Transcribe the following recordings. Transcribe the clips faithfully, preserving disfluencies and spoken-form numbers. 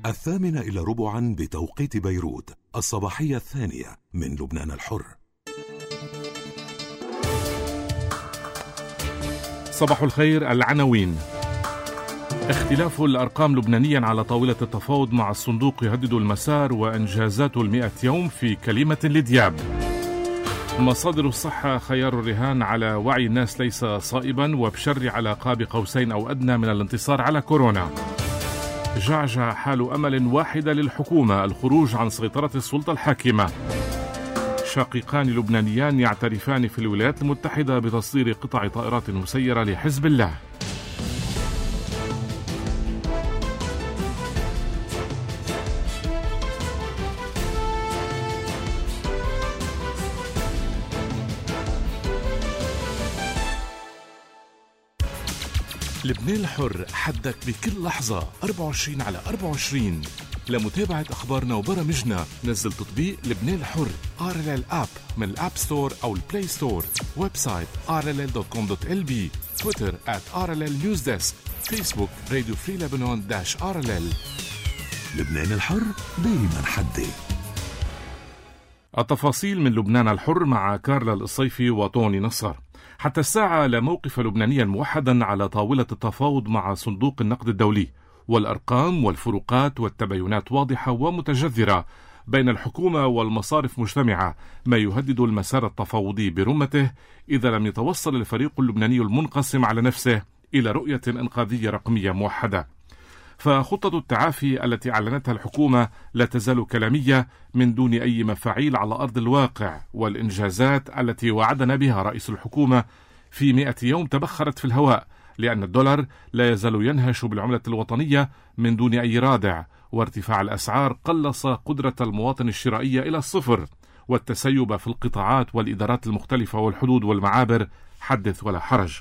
الثامنة إلى ربعا بتوقيت بيروت، الصباحية الثانية من لبنان الحر. صباح الخير. العناوين: اختلاف الأرقام لبنانيا على طاولة التفاوض مع الصندوق يهدد المسار وإنجازات المئة يوم في كلمة لدياب. مصادر الصحة خيار الرهان على وعي الناس ليس صائبا، وبشر على قاب قوسين أو أدنى من الانتصار على كورونا. جعجع حال أمل واحدة للحكومة، الخروج عن سيطرة السلطة الحاكمة. شقيقان لبنانيان يعترفان في الولايات المتحدة بتصدير قطع طائرات مسيرة لحزب الله. لبنان الحر، حدك بكل لحظة، أربعة وعشرين على أربعة وعشرين. لمتابعة أخبارنا وبرامجنا نزل تطبيق لبنان الحر آر إل إل آب من الآب ستور أو البلاي ستور. ويب سايت آر إل إل دوت كوم دوت إل بي. تويتر آت آر إل إل نيوز ديسك. فيسبوك راديو فري لبنان داش آر إل إل. لبنان الحر دايما حدي. التفاصيل من لبنان الحر مع كارلا الصيفي وطوني نصر. حتى الساعة لا موقف لبنانيا موحدا على طاولة التفاوض مع صندوق النقد الدولي، والأرقام والفروقات والتباينات واضحة ومتجذرة بين الحكومة والمصارف مجتمعة، ما يهدد المسار التفاوضي برمته إذا لم يتوصل الفريق اللبناني المنقسم على نفسه إلى رؤية إنقاذية رقمية موحدة. فخطة التعافي التي أعلنتها الحكومة لا تزال كلامية من دون أي مفاعيل على أرض الواقع، والإنجازات التي وعدنا بها رئيس الحكومة في مئة يوم تبخرت في الهواء، لأن الدولار لا يزال ينهش بالعملة الوطنية من دون أي رادع، وارتفاع الأسعار قلص قدرة المواطن الشرائية إلى الصفر، والتسيب في القطاعات والإدارات المختلفة والحدود والمعابر حدث ولا حرج.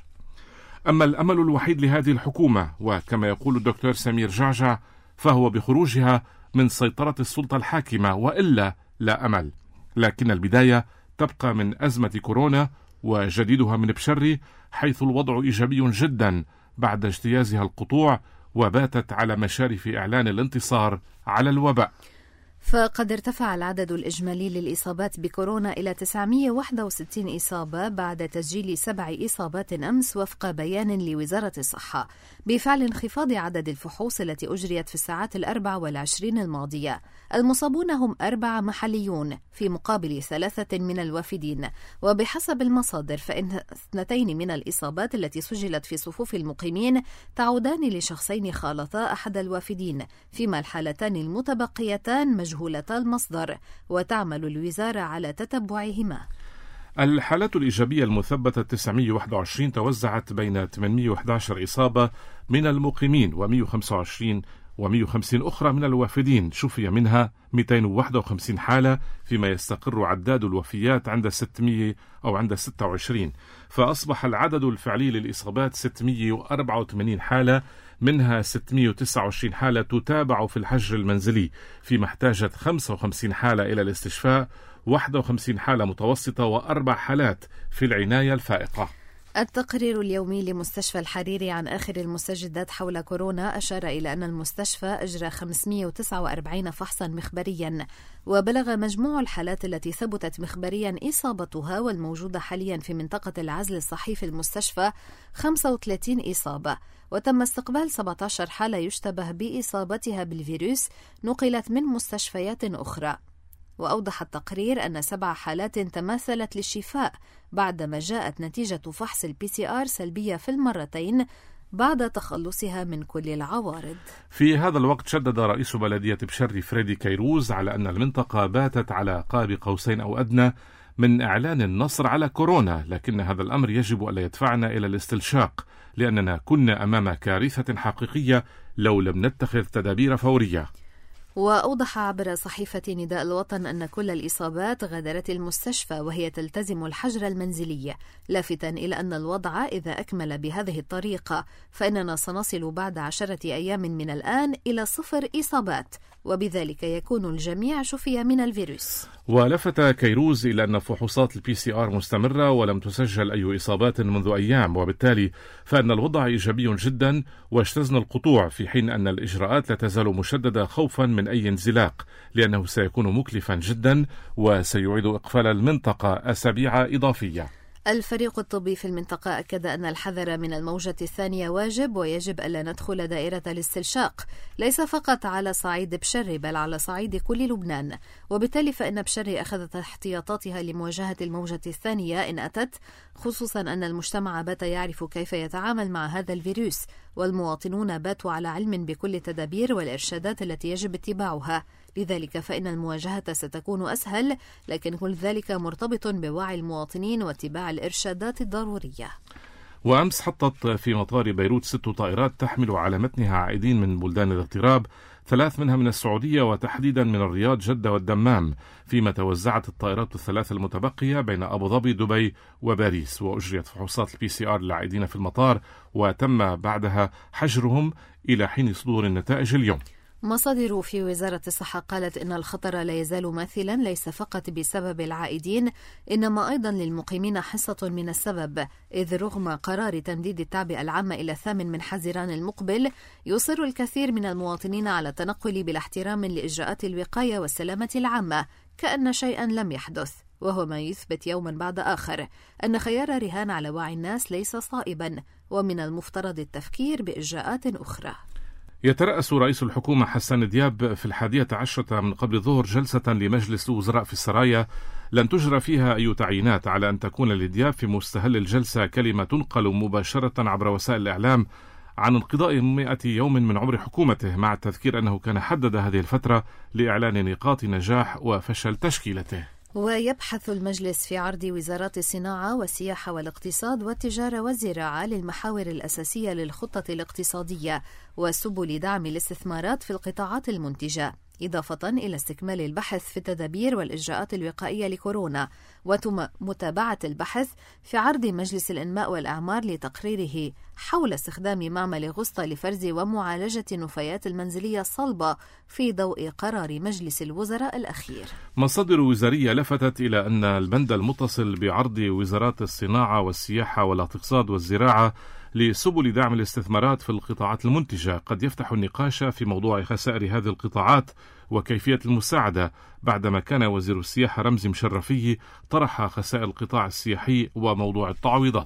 أما الأمل الوحيد لهذه الحكومة، وكما يقول الدكتور سمير جعجع، فهو بخروجها من سيطرة السلطة الحاكمة، وإلا لا أمل. لكن البداية تبقى من أزمة كورونا وجديدها من بشري، حيث الوضع إيجابي جدا بعد اجتيازها القطوع، وباتت على مشارف إعلان الانتصار على الوباء. فقد ارتفع العدد الإجمالي للإصابات بكورونا إلى تسعمئة وواحد وستين إصابة بعد تسجيل سبع إصابات أمس، وفق بيان لوزارة الصحة، بفعل انخفاض عدد الفحوص التي أجريت في الساعات الأربع والعشرين الماضية. المصابون هم أربعة محليون في مقابل ثلاثة من الوافدين، وبحسب المصادر فإن اثنتين من الإصابات التي سجلت في صفوف المقيمين تعودان لشخصين خالطا أحد الوافدين، فيما الحالتان المتبقيتان مجهولتا المصدر، وتعمل الوزارة على تتبعهما. الحالات الإيجابية المثبتة تسعمئة وواحد وعشرين توزعت بين ثمانمئة وأحد عشر إصابة من المقيمين ومئة وخمسة وعشرين ومئة وخمسين أخرى من الوافدين، شفي منها مئتين وواحد وخمسين حالة، فيما يستقر عداد الوفيات عند ستمئة أو عند ستة وعشرين، فأصبح العدد الفعلي للإصابات ستمئة وأربعة وثمانين حالة، منها ستمئة وتسعة وعشرين حالة تتابع في الحجر المنزلي، فيما احتاجت خمسة وخمسين حالة إلى الاستشفاء، واحد وخمسين حالة متوسطة، وأربع حالات في العناية الفائقة. التقرير اليومي لمستشفى الحريري عن آخر المستجدات حول كورونا أشار إلى أن المستشفى أجرى خمسمئة وتسعة وأربعين فحصا مخبريا، وبلغ مجموع الحالات التي ثبتت مخبريا إصابتها والموجودة حاليا في منطقة العزل الصحي في المستشفى خمسة وثلاثين إصابة، وتم استقبال سبعة عشر حالة يشتبه بإصابتها بالفيروس نقلت من مستشفيات أخرى. وأوضح التقرير أن سبع حالات تماثلت للشفاء بعدما جاءت نتيجة فحص البي سي آر سلبية في المرتين بعد تخلصها من كل العوارض. في هذا الوقت شدد رئيس بلدية بشري فريدي كيروز على أن المنطقة باتت على قاب قوسين أو أدنى من إعلان النصر على كورونا، لكن هذا الأمر يجب ألا يدفعنا إلى الاستنشاق، لأننا كنا أمام كارثة حقيقية لو لم نتخذ تدابير فورية. وأوضح عبر صحيفة نداء الوطن أن كل الإصابات غادرت المستشفى وهي تلتزم الحجر المنزلي، لافتا إلى أن الوضع إذا أكمل بهذه الطريقة فإننا سنصل بعد عشرة أيام من الآن إلى صفر إصابات، وبذلك يكون الجميع شفي من الفيروس. ولفت كيروز إلى أن فحوصات البي سي آر مستمرة ولم تسجل أي إصابات منذ أيام، وبالتالي فإن الوضع إيجابي جدا واجتزنا القطوع، في حين أن الإجراءات لا تزال مشددة خوفا من أي انزلاق، لأنه سيكون مكلفا جدا وسيعيد إقفال المنطقة أسابيع إضافية. الفريق الطبي في المنطقة أكد أن الحذر من الموجة الثانية واجب، ويجب ألا ندخل دائرة الاستنشاق ليس فقط على صعيد بشري بل على صعيد كل لبنان، وبالتالي فإن بشري أخذت احتياطاتها لمواجهة الموجة الثانية إن أتت، خصوصا أن المجتمع بات يعرف كيف يتعامل مع هذا الفيروس، والمواطنون باتوا على علم بكل التدابير والإرشادات التي يجب اتباعها، لذلك فإن المواجهة ستكون أسهل، لكن كل ذلك مرتبط بوعي المواطنين واتباع الإرشادات الضرورية. وأمس حطت في مطار بيروت ست طائرات تحمل على متنها عائدين من بلدان الاغتراب، ثلاث منها من السعودية وتحديدا من الرياض، جدة والدمام، فيما توزعت الطائرات الثلاث المتبقية بين أبو ظبي، دبي وباريس، وأجريت فحوصات البي سي آر للعائدين في المطار، وتم بعدها حجرهم إلى حين صدور النتائج اليوم. مصادر في وزارة الصحة قالت إن الخطر لا يزال ماثلا، ليس فقط بسبب العائدين إنما أيضا للمقيمين حصة من السبب، إذ رغم قرار تمديد التعبئة العامة إلى الثامن من حزيران المقبل يصر الكثير من المواطنين على التنقل بلا احترام لإجراءات الوقاية والسلامة العامة كأن شيئا لم يحدث، وهو ما يثبت يوما بعد آخر أن خيار رهان على وعي الناس ليس صائبا، ومن المفترض التفكير بإجراءات أخرى. يترأس رئيس الحكومة حسان دياب في الحادية عشرة من قبل الظهر جلسة لمجلس الوزراء في السرايا لن تجرى فيها أي تعيينات، على أن تكون لدياب في مستهل الجلسة كلمة تنقل مباشرة عبر وسائل الإعلام عن انقضاء مئة يوم من عمر حكومته، مع التذكير أنه كان حدد هذه الفترة لإعلان نقاط نجاح وفشل تشكيلته. ويبحث المجلس في عرض وزارات الصناعة والسياحة والاقتصاد والتجارة والزراعة للمحاور الأساسية للخطة الاقتصادية وسبل دعم الاستثمارات في القطاعات المنتجة، إضافة إلى استكمال البحث في التدابير والإجراءات الوقائية لكورونا ومتابعة البحث في عرض مجلس الإنماء والأعمار لتقريره حول استخدام معمل غسطة لفرز ومعالجة النفايات المنزلية الصلبة في ضوء قرار مجلس الوزراء الأخير. مصادر وزارية لفتت إلى أن البند المتصل بعرض وزارات الصناعة والسياحة والاقتصاد والزراعة لسبل دعم الاستثمارات في القطاعات المنتجة قد يفتح النقاش في موضوع خسائر هذه القطاعات وكيفية المساعدة، بعدما كان وزير السياحة رمزي مشرفي طرح خسائر القطاع السياحي وموضوع التعويضات.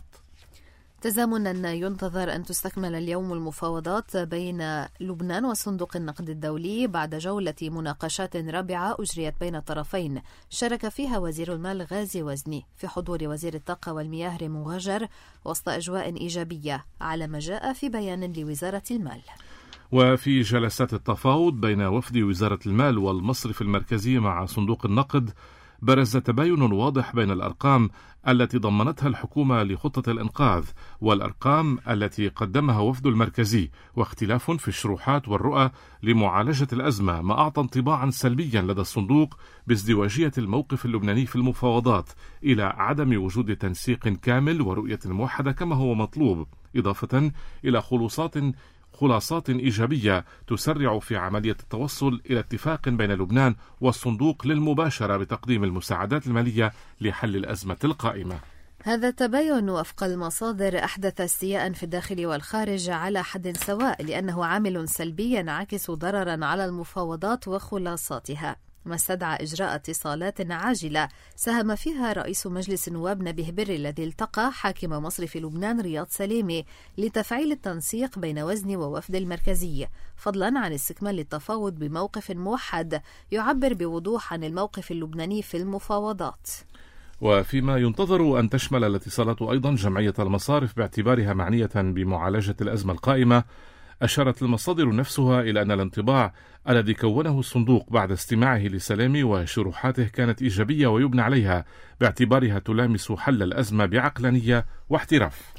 تزامنا ينتظر أن تستكمل اليوم المفاوضات بين لبنان وصندوق النقد الدولي بعد جولة مناقشات رابعة أجريت بين الطرفين شارك فيها وزير المال غازي وزني في حضور وزير الطاقة والمياه ريمون غجر وسط أجواء إيجابية على ما جاء في بيان لوزارة المال. وفي جلسات التفاوض بين وفد وزارة المال والمصرف المركزي مع صندوق النقد برز تباين واضح بين الأرقام التي ضمنتها الحكومة لخطة الإنقاذ والأرقام التي قدمها وفد المركزي، واختلاف في الشروحات والرؤى لمعالجة الأزمة، ما أعطى انطباعا سلبيا لدى الصندوق بازدواجية الموقف اللبناني في المفاوضات إلى عدم وجود تنسيق كامل ورؤية موحدة كما هو مطلوب، إضافة إلى خلوصات خلاصات إيجابية تسرع في عملية التوصل إلى اتفاق بين لبنان والصندوق للمباشرة بتقديم المساعدات المالية لحل الأزمة القائمة. هذا التباين وفق المصادر أحدث استياء في الداخل والخارج على حد سواء، لأنه عامل سلبي ينعكس ضررا على المفاوضات وخلاصاتها، ما استدعى إجراء اتصالات عاجلة ساهم فيها رئيس مجلس النواب نبيه بري الذي التقى حاكم مصرف لبنان رياض سليمي لتفعيل التنسيق بين وزني ووفد المركزي، فضلا عن استكمال التفاوض بموقف موحد يعبر بوضوح عن الموقف اللبناني في المفاوضات. وفيما ينتظر أن تشمل الاتصالات أيضا جمعية المصارف باعتبارها معنية بمعالجة الأزمة القائمة، أشارت المصادر نفسها إلى أن الانطباع الذي كونه الصندوق بعد استماعه لسلامي وشروحاته كانت إيجابية ويبنى عليها باعتبارها تلامس حل الأزمة بعقلانية واحتراف.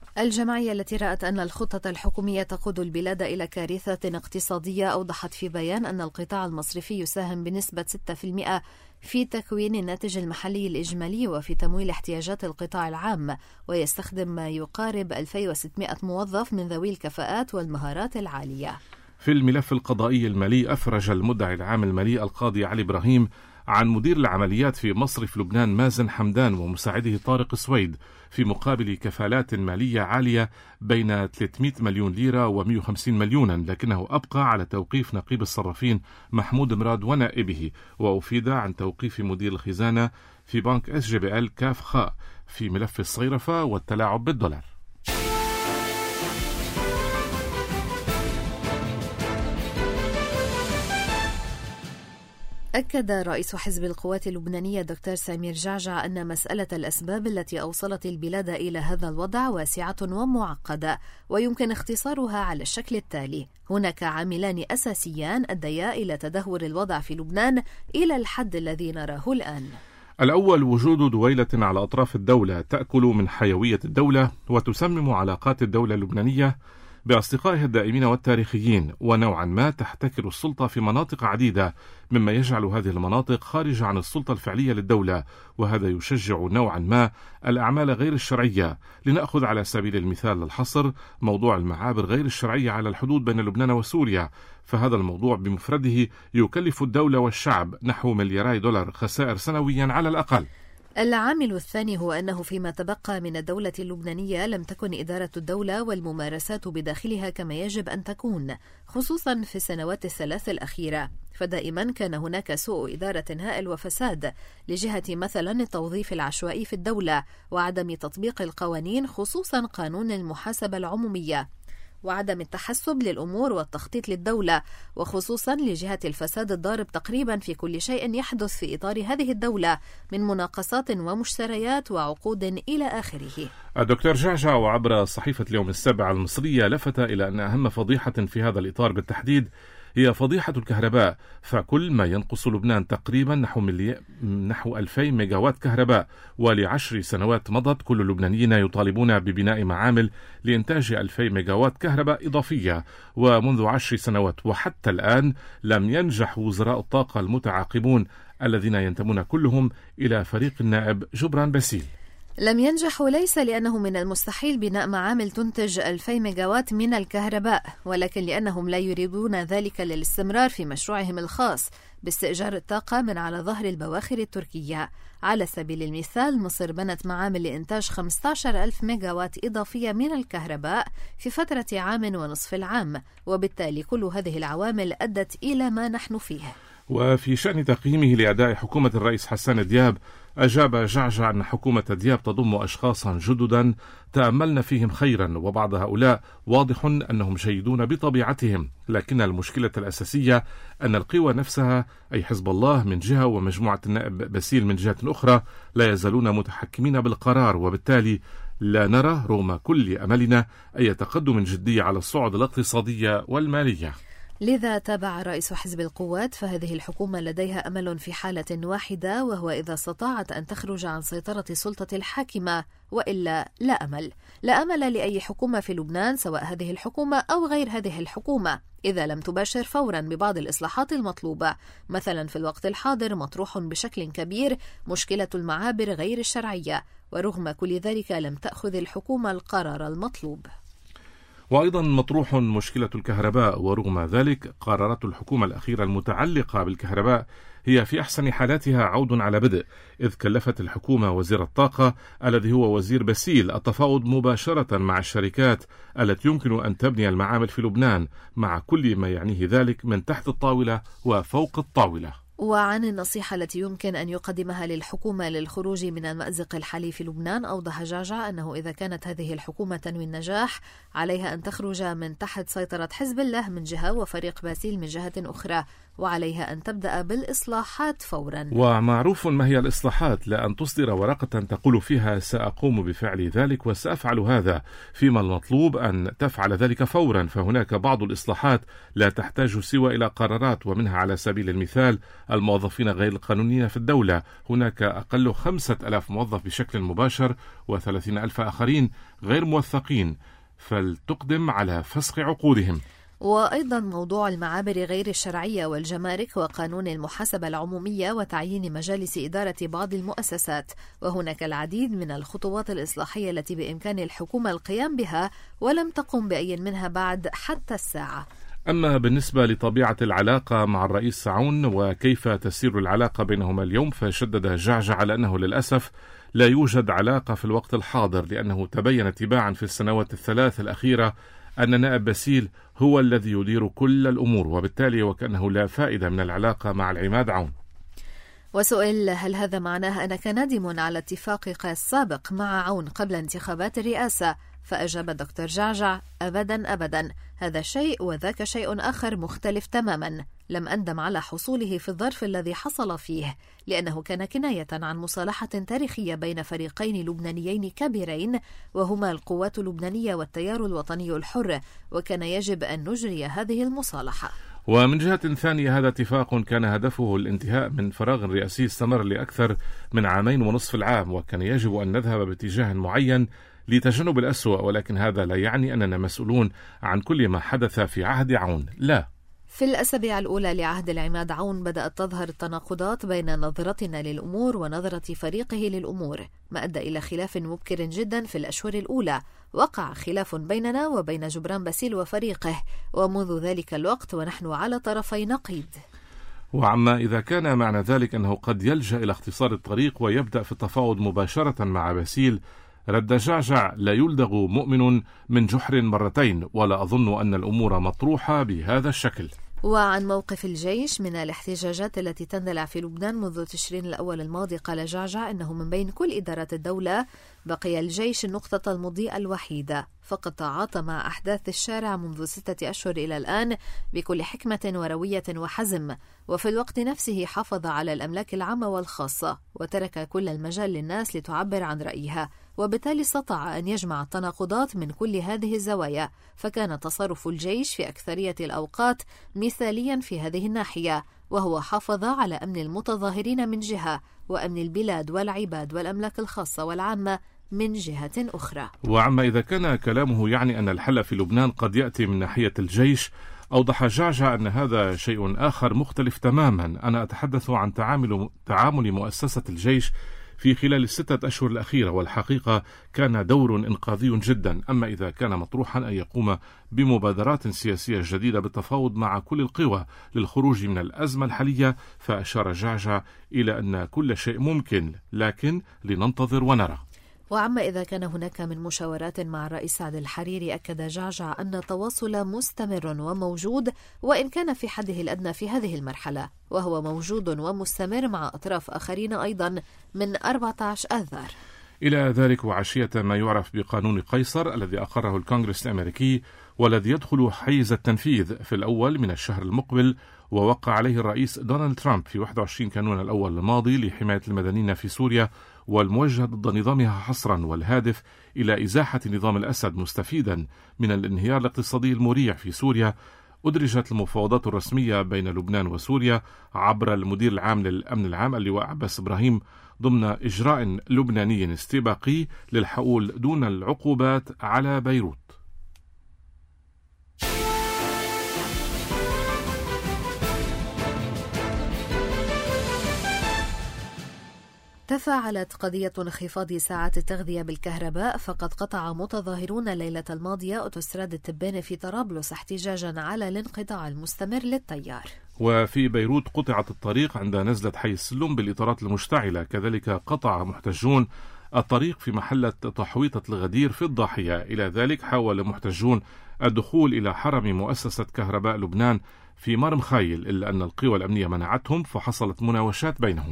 الجمعية التي رأت أن الخطة الحكومية تقود البلاد إلى كارثة اقتصادية أوضحت في بيان أن القطاع المصرفي يساهم بنسبة ستة بالمئة في تكوين الناتج المحلي الإجمالي وفي تمويل احتياجات القطاع العام، ويستخدم ما يقارب ألفين وستمائة موظف من ذوي الكفاءات والمهارات العالية. في الملف القضائي المالي، أفرج المدعي العام المالي القاضي علي إبراهيم عن مدير العمليات في مصرف لبنان مازن حمدان ومساعده طارق سويد في مقابل كفالات مالية عالية بين ثلاثمائة مليون ليرة ومئة وخمسين مليونا، لكنه أبقى على توقيف نقيب الصرافين محمود مراد ونائبه، وأفيد عن توقيف مدير الخزانة في بنك اس جي بي ال كاف خاء في ملف الصيرفة والتلاعب بالدولار. أكد رئيس حزب القوات اللبنانية دكتور سمير جعجع أن مسألة الأسباب التي أوصلت البلاد إلى هذا الوضع واسعة ومعقدة، ويمكن اختصارها على الشكل التالي: هناك عاملان أساسيان أديا إلى تدهور الوضع في لبنان إلى الحد الذي نراه الآن. الأول، وجود دويلة على أطراف الدولة تأكل من حيوية الدولة وتسمم علاقات الدولة اللبنانية بأصدقائها الدائمين والتاريخيين، ونوعا ما تحتكر السلطة في مناطق عديدة، مما يجعل هذه المناطق خارجة عن السلطة الفعلية للدولة، وهذا يشجع نوعا ما الأعمال غير الشرعية. لنأخذ على سبيل المثال الحصر موضوع المعابر غير الشرعية على الحدود بين لبنان وسوريا، فهذا الموضوع بمفرده يكلف الدولة والشعب نحو ملياري دولار خسائر سنويا على الأقل. العامل الثاني هو أنه فيما تبقى من الدولة اللبنانية لم تكن إدارة الدولة والممارسات بداخلها كما يجب أن تكون، خصوصا في السنوات الثلاث الأخيرة، فدائما كان هناك سوء إدارة هائل وفساد لجهة مثلا التوظيف العشوائي في الدولة وعدم تطبيق القوانين، خصوصا قانون المحاسبة العمومية، وعدم التحسب للأمور والتخطيط للدولة، وخصوصا لجهة الفساد الضارب تقريبا في كل شيء يحدث في إطار هذه الدولة من مناقصات ومشتريات وعقود إلى آخره. الدكتور جعجع وعبر صحيفة اليوم السابع المصرية لفت إلى أن أهم فضيحة في هذا الإطار بالتحديد هي فضيحة الكهرباء، فكل ما ينقص لبنان تقريبا نحو ملي... نحو ألفين ميجاوات كهرباء، ولعشر سنوات مضت كل اللبنانيين يطالبون ببناء معامل لإنتاج ألفين ميجاوات كهرباء إضافية، ومنذ عشر سنوات وحتى الآن لم ينجح وزراء الطاقة المتعاقبون الذين ينتمون كلهم إلى فريق النائب جبران باسيل. لم ينجحوا ليس لأنه من المستحيل بناء معامل تنتج ألفين ميجاوات من الكهرباء، ولكن لأنهم لا يريدون ذلك للاستمرار في مشروعهم الخاص باستئجار الطاقة من على ظهر البواخر التركية. على سبيل المثال، مصر بنت معامل لإنتاج خمسة عشر ألف ميجاوات إضافية من الكهرباء في فترة عام ونصف العام، وبالتالي كل هذه العوامل أدت إلى ما نحن فيه. وفي شأن تقييمه لأداء حكومة الرئيس حسان دياب، أجاب جعجع أن حكومة دياب تضم أشخاصا جددا تأملنا فيهم خيرا، وبعض هؤلاء واضح أنهم جيدون بطبيعتهم، لكن المشكلة الأساسية أن القوى نفسها أي حزب الله من جهة ومجموعة النائب باسيل من جهة أخرى لا يزالون متحكمين بالقرار، وبالتالي لا نرى رغم كل أملنا أي تقدم جدي على الصعد الاقتصادية والمالية. لذا تابع رئيس حزب القوات: فهذه الحكومة لديها أمل في حالة واحدة، وهو إذا استطاعت أن تخرج عن سيطرة السلطة الحاكمة، وإلا لا أمل. لا أمل لأي حكومة في لبنان، سواء هذه الحكومة أو غير هذه الحكومة، إذا لم تباشر فورا ببعض الإصلاحات المطلوبة. مثلا في الوقت الحاضر مطروح بشكل كبير مشكلة المعابر غير الشرعية، ورغم كل ذلك لم تأخذ الحكومة القرار المطلوب. وأيضا مطروح مشكلة الكهرباء، ورغم ذلك قرارات الحكومة الأخيرة المتعلقة بالكهرباء هي في أحسن حالاتها عود على بدء، إذ كلفت الحكومة وزير الطاقة الذي هو وزير باسيل التفاوض مباشرة مع الشركات التي يمكن أن تبني المعامل في لبنان، مع كل ما يعنيه ذلك من تحت الطاولة وفوق الطاولة. وعن النصيحة التي يمكن أن يقدمها للحكومة للخروج من المأزق الحالي في لبنان، أوضح جعجع أنه إذا كانت هذه الحكومة تنوي النجاح عليها أن تخرج من تحت سيطرة حزب الله من جهة وفريق باسيل من جهة أخرى، وعليها أن تبدأ بالإصلاحات فورا. ومعروف ما هي الإصلاحات، لا أن تصدر ورقة تقول فيها سأقوم بفعل ذلك وسأفعل هذا، فيما المطلوب أن تفعل ذلك فورا. فهناك بعض الإصلاحات لا تحتاج سوى إلى قرارات، ومنها على سبيل المثال الموظفين غير القانونيين في الدولة. هناك أقل خمسة ألاف موظف بشكل مباشر وثلاثين ألف آخرين غير موثقين، فلتقدم على فسخ عقودهم. وأيضا موضوع المعابر غير الشرعية والجمارك وقانون المحاسبة العمومية وتعيين مجالس إدارة بعض المؤسسات. وهناك العديد من الخطوات الإصلاحية التي بإمكان الحكومة القيام بها ولم تقم بأي منها بعد حتى الساعة. أما بالنسبة لطبيعة العلاقة مع الرئيس عون وكيف تسير العلاقة بينهما اليوم، فشدد جعجع على أنه للأسف لا يوجد علاقة في الوقت الحاضر، لأنه تبين تباعا في السنوات الثلاث الأخيرة أن نائب باسيل هو الذي يدير كل الأمور، وبالتالي وكأنه لا فائدة من العلاقة مع العماد عون. وسئل هل هذا معناه أنك نادم على اتفاقك السابق مع عون قبل انتخابات الرئاسة؟ فأجاب دكتور جعجع أبدا أبدا، هذا شيء وذاك شيء آخر مختلف تماما. لم أندم على حصوله في الظرف الذي حصل فيه، لأنه كان كناية عن مصالحة تاريخية بين فريقين لبنانيين كبيرين، وهما القوات اللبنانية والتيار الوطني الحر، وكان يجب أن نجري هذه المصالحة. ومن جهة ثانية هذا اتفاق كان هدفه الانتهاء من فراغ رئاسي استمر لأكثر من عامين ونصف العام، وكان يجب أن نذهب باتجاه معين لتجنب الأسوأ، ولكن هذا لا يعني أننا مسؤولون عن كل ما حدث في عهد عون، لا. في الأسابيع الأولى لعهد العماد عون بدأت تظهر التناقضات بين نظرتنا للأمور ونظرة فريقه للأمور، ما أدى إلى خلاف مبكر جدا في الأشهر الأولى. وقع خلاف بيننا وبين جبران باسيل وفريقه، ومنذ ذلك الوقت ونحن على طرفي نقيض. وعما إذا كان معنى ذلك أنه قد يلجأ إلى اختصار الطريق ويبدأ في التفاوض مباشرة مع باسيل، رد جعجع لا يلدغ مؤمن من جحر مرتين، ولا أظن أن الأمور مطروحة بهذا الشكل. وعن موقف الجيش من الاحتجاجات التي تندلع في لبنان منذ تشرين الأول الماضي، قال جعجع إنه من بين كل إدارات الدولة بقي الجيش النقطة المضيئة الوحيدة، فقد تعاطى مع أحداث الشارع منذ ستة أشهر إلى الآن بكل حكمة وروية وحزم، وفي الوقت نفسه حافظ على الأملاك العامة والخاصة وترك كل المجال للناس لتعبر عن رأيها، وبالتالي استطاع أن يجمع التناقضات من كل هذه الزوايا. فكان تصرف الجيش في أكثرية الأوقات مثاليا في هذه الناحية، وهو حافظ على أمن المتظاهرين من جهة، وأمن البلاد والعباد والأملاك الخاصة والعامة من جهة أخرى. وعما إذا كان كلامه يعني أن الحل في لبنان قد يأتي من ناحية الجيش، أوضح جعجع أن هذا شيء آخر مختلف تماما. أنا أتحدث عن تعامل, تعامل مؤسسة الجيش في خلال الستة أشهر الأخيرة، والحقيقة كان دور إنقاذي جدا. أما إذا كان مطروحا أن يقوم بمبادرات سياسية جديدة بالتفاوض مع كل القوى للخروج من الأزمة الحالية، فأشار جعجع إلى أن كل شيء ممكن، لكن لننتظر ونرى. وعما إذا كان هناك من مشاورات مع الرئيس سعد الحريري، أكد جعجع أن التواصل مستمر وموجود، وإن كان في حده الأدنى في هذه المرحلة، وهو موجود ومستمر مع أطراف آخرين أيضا من أربعة عشر آذار. إلى ذلك وعشية ما يعرف بقانون قيصر الذي أقره الكونغرس الأمريكي والذي يدخل حيز التنفيذ في الأول من الشهر المقبل، ووقع عليه الرئيس دونالد ترامب في واحد وعشرين كانون الأول الماضي لحماية المدنيين في سوريا، والموجه ضد نظامها حصرا، والهادف إلى إزاحة نظام الأسد مستفيدا من الانهيار الاقتصادي المريع في سوريا. أدرجت المفاوضات الرسمية بين لبنان وسوريا عبر المدير العام للأمن العام اللواء عباس إبراهيم ضمن إجراء لبناني استباقي للحقول دون العقوبات على بيروت. تفاعلت قضية انخفاض ساعات التغذية بالكهرباء، فقد قطع متظاهرون الليلة الماضية أوتوستراد التبانة في طرابلس احتجاجا على الانقطاع المستمر للتيار. وفي بيروت قطعت الطريق عند نزلة حي السلم بالإطارات المشتعلة، كذلك قطع محتجون الطريق في محلة تحويطة الغدير في الضاحية. إلى ذلك حاول محتجون الدخول إلى حرم مؤسسة كهرباء لبنان في مرمخايل، إلا أن القوى الأمنية منعتهم، فحصلت مناوشات بينهم.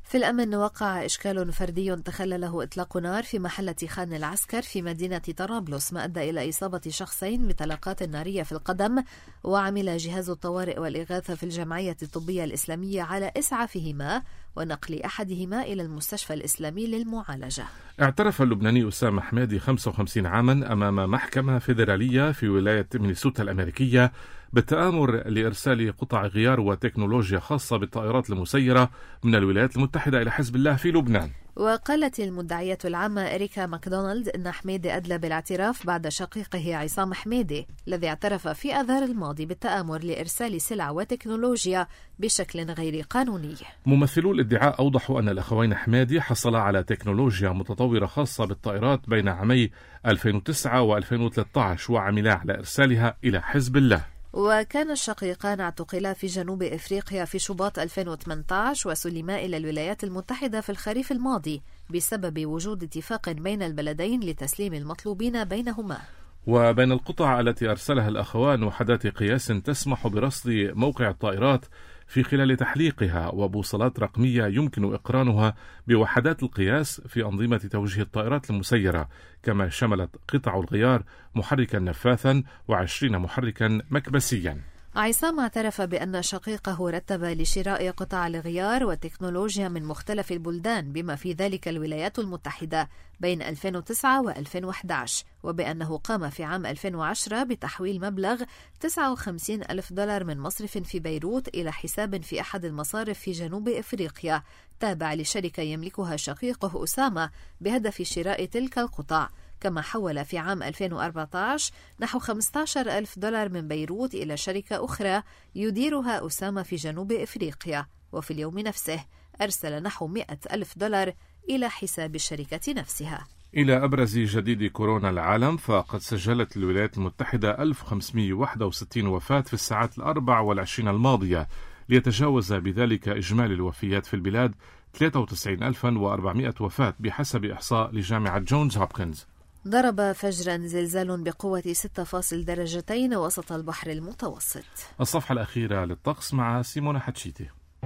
في الأمن وقع إشكال فردي تخلله إطلاق نار في محلة خان العسكر في مدينة طرابلس، ما أدى إلى إصابة شخصين بطلقات نارية في القدم، وعمل جهاز الطوارئ والإغاثة في الجمعية الطبية الإسلامية على إسعافهما ونقل أحدهما إلى المستشفى الإسلامي للمعالجة. اعترف اللبناني أسامة حمادي خمسة وخمسين عاما أمام محكمة فيدرالية في ولاية مينيسوتا الأمريكية بالتآمر لإرسال قطع غيار وتكنولوجيا خاصة بالطائرات المسيرة من الولايات المتحدة إلى حزب الله في لبنان. وقالت المدعية العامة إريكا ماكدونالد إن حميدي أدلى بالاعتراف بعد شقيقه عصام حميدي الذي اعترف في آذار الماضي بالتآمر لإرسال سلع وتكنولوجيا بشكل غير قانوني. ممثلو الادعاء أوضحوا أن الأخوين حمادي حصلا على تكنولوجيا متطورة خاصة بالطائرات بين عامي ألفين وتسعة وألفين وثلاثة عشر وعملا على إرسالها إلى حزب الله. وكان الشقيقان اعتقلا في جنوب إفريقيا في شباط ألفين وثمانية عشر وسلما إلى الولايات المتحدة في الخريف الماضي بسبب وجود اتفاق بين البلدين لتسليم المطلوبين بينهما. وبين القطع التي أرسلها الأخوان وحدات قياس تسمح برصد موقع الطائرات في خلال تحليقها وبوصلات رقمية يمكن إقرانها بوحدات القياس في أنظمة توجيه الطائرات المسيرة، كما شملت قطع الغيار محركا نفاثا وعشرين محركا مكبسيا. عصام اعترف بأن شقيقه رتب لشراء قطع الغيار والتكنولوجيا من مختلف البلدان بما في ذلك الولايات المتحدة بين ألفين وتسعة وألفين وأحد عشر، وبأنه قام في عام ألفين وعشرة بتحويل مبلغ تسعة وخمسين ألف دولار من مصرف في بيروت إلى حساب في أحد المصارف في جنوب إفريقيا تابع لشركة يملكها شقيقه أسامة بهدف شراء تلك القطع. كما حول في عام ألفين وأربعة عشر نحو خمسة عشر ألف دولار من بيروت إلى شركة أخرى يديرها أسامة في جنوب إفريقيا، وفي اليوم نفسه أرسل نحو مئة ألف دولار إلى حساب الشركة نفسها. إلى أبرز جديد كورونا العالم، فقد سجلت الولايات المتحدة ألف وخمسمئة وواحد وستين وفاة في الساعات الأربع والعشرين الماضية، ليتجاوز بذلك إجمالي الوفيات في البلاد ثلاثة وتسعين ألف وأربعمئة وفاة بحسب إحصاء لجامعة جونز هوبكنز. ضرب فجرا زلزال بقوة ستة فاصلة درجتين وسط البحر المتوسط. الصفحة الأخيرة للطقس مع سيمونة حتشيتي.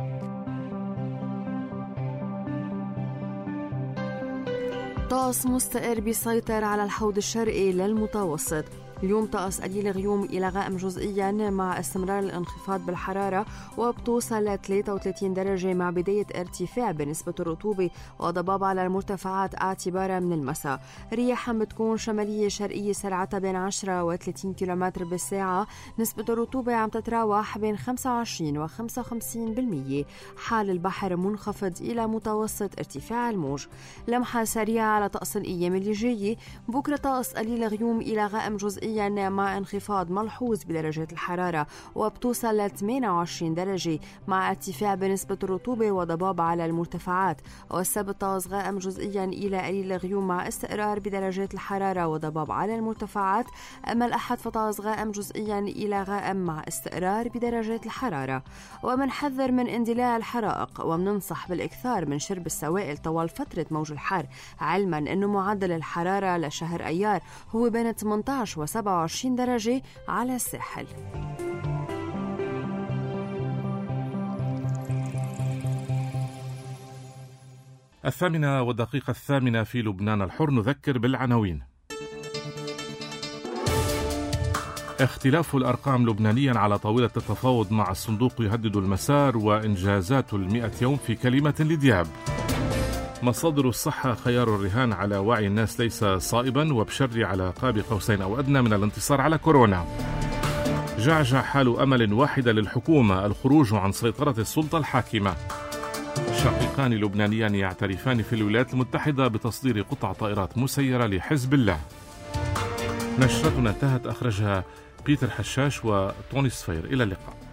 طقس مستقر بيسيطر على الحوض الشرقي للمتوسط. اليوم طقس قليل غيوم إلى غائم جزئيا مع استمرار الانخفاض بالحرارة، وبتوصل ل ثلاثة وثلاثين درجة مع بداية ارتفاع بنسبة الرطوبة وضباب على المرتفعات اعتبارا من المساء. رياح بتكون شمالية شرقية سرعتها بين عشرة وثلاثين كيلومتر بالساعة. نسبة الرطوبة عم تتراوح بين خمسة وعشرين وخمسة وخمسين بالمئة. حال البحر منخفض إلى متوسط ارتفاع الموج. لمحة سريعة على طقس الأيام اللي جاية. بكرة طقس قليل غيوم إلى غائم جزئيا مع انخفاض ملحوظ بدرجة الحرارة، وبتوصل ل ثمانية وعشرين درجة مع ارتفاع بنسبة الرطوبة وضباب على المرتفعات. والسبت طقس غائم جزئيا إلى قليل غيوم مع استقرار بدرجات الحرارة وضباب على المرتفعات. أما الأحد فطقس غائم جزئيا إلى غائم مع استقرار بدرجات الحرارة. ومنحذر من اندلاع الحرائق، ومننصح بالإكثار من شرب السوائل طوال فترة موج الحر، علما أنه معدل الحرارة لشهر أيار هو بين ثمانية عشر و سبعة وعشرين درجة على الساحل. الثامنة والدقيقة الثامنة في لبنان الحر، نذكر بالعناوين. اختلاف الأرقام لبنانيا على طاولة التفاوض مع الصندوق يهدد المسار، وإنجازات المئة يوم في كلمة لدياب. مصادر الصحة خيار الرهان على وعي الناس ليس صائبا، وبشر على قاب قوسين أو أدنى من الانتصار على كورونا. جعجع حال أمل واحدة للحكومة، الخروج عن سيطرة السلطة الحاكمة. شقيقان لبنانيان يعترفان في الولايات المتحدة بتصدير قطع طائرات مسيرة لحزب الله. نشرتنا انتهت، أخرجها بيتر حشاش وتوني صفير. إلى اللقاء.